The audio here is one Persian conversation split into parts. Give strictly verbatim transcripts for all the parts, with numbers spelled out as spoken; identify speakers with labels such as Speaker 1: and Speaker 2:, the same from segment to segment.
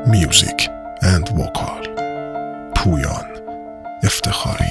Speaker 1: Music and Vocal پویان افتخاری.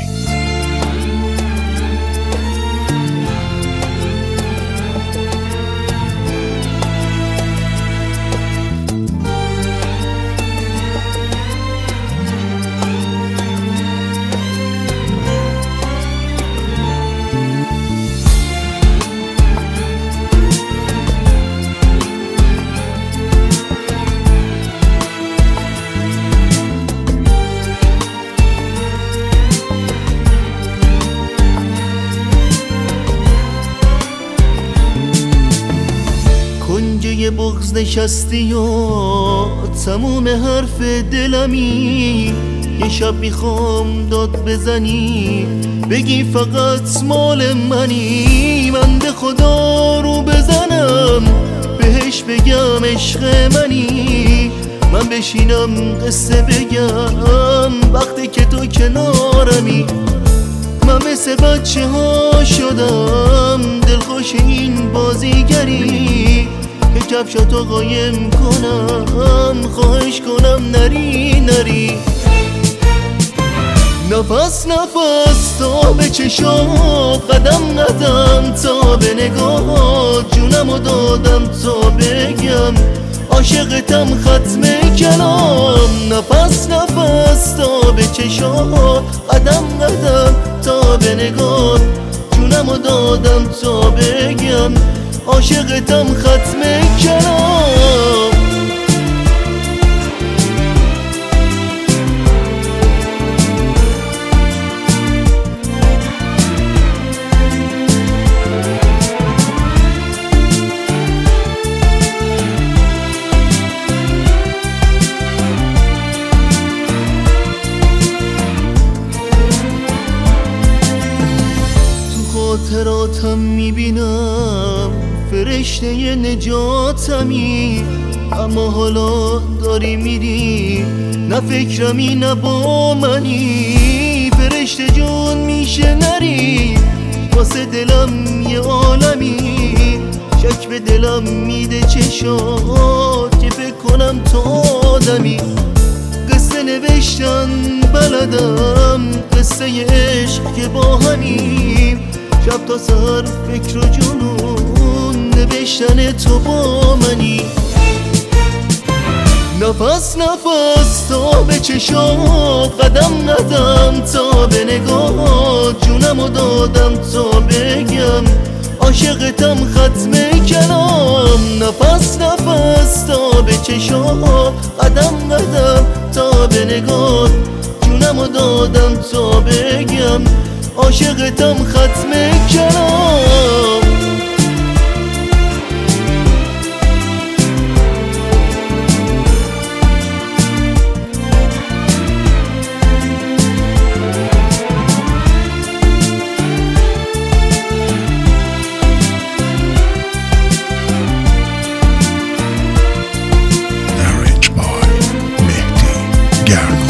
Speaker 2: کنجه بغض نشستی و تموم حرف دلمی، یه شب میخوام داد بزنی بگی فقط مال منی. من به خدا رو بزنم بهش بگم عشق منی، من بشینم قصه بگم وقتی که تو کنارمی. من مثل بچه ها شدم دلخوش این بازیگری که کفشاتو قایم کنم، خواهش کنم نری نری. نفس نفس تا به چشات، قدم قدم تا به نگاهات، جونمو دادم تا بگم عاشقتم ختم کلام. نفس نفس تا به چشات، قدم قدم تا به نگاهات، جونمو دادم تا بگم عاشقتم ختم کلام. خاطراتم میبینم فرشته نجاتمی، اما حالا داری میری نه فکرمی نه با منی. فرشته جون میشه نری واسه دلم یه عالمی، شک به دلم میده چشات که فکر کنم تو آدمی. قصه نوشتن بلدم، قصه عشق که با همیم، شب تا سهر فکر و جنون نوشتن تو با منی. نفس نفس تا به چشات، قدم قدم تا به نگاهات، جونمو دادم تا بگم عاشقتم ختم کلام. نفس نفس تا به چشات، قدم قدم تا به نگاهات، جونمو دادم تا بگم عاشقتم ختم کلام.
Speaker 1: Arranged by Mehdi Garna.